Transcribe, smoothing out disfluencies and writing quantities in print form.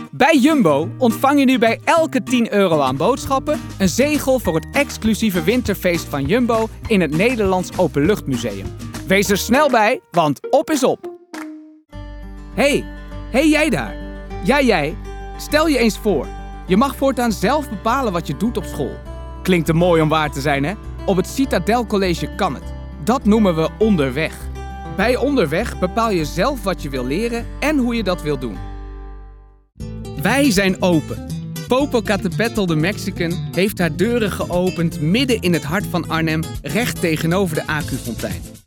Bij Jumbo ontvang je nu bij elke €10 aan boodschappen een zegel voor het exclusieve winterfeest van Jumbo in het Nederlands Openluchtmuseum. Wees er snel bij, want op is op. Hey jij daar. Ja, jij. Stel je eens voor. Je mag voortaan zelf bepalen wat je doet op school. Klinkt te mooi om waar te zijn, hè? Op het Citadel College kan het. Dat noemen we onderweg. Bij onderweg bepaal je zelf wat je wil leren en hoe je dat wil doen. Wij zijn open. Popocatépetl de Mexican heeft haar deuren geopend midden in het hart van Arnhem, recht tegenover de AQ-fontein.